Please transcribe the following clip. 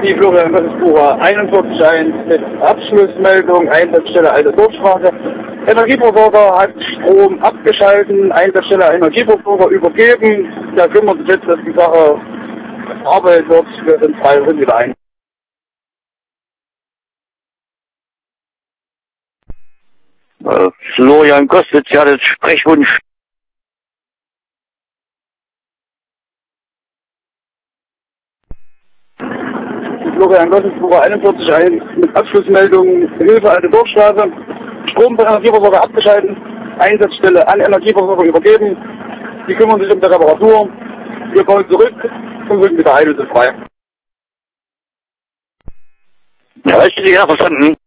Die Florian Gottesbucher 41.1 mit Abschlussmeldung, Einsatzstelle Alte Dorfstraße. Energieversorger hat Strom abgeschalten, Einsatzstelle Energieversorger übergeben. Da kümmert sich jetzt, dass die Sache arbeitet wird. Wir sind 2 Stunden wieder ein. Florian Kostitz, ja, das Sprechwunsch. Florian Gottesbucher 41.1 mit Abschlussmeldung, Hilfe Alte Dorfstraße. Strom von Energieversorger abgeschalten, Einsatzstelle an Energieversorger übergeben. Die kümmern sich um die Reparatur. Wir kommen zurück und sind wieder ein und sind frei. Ja, hast du dich ja verstanden?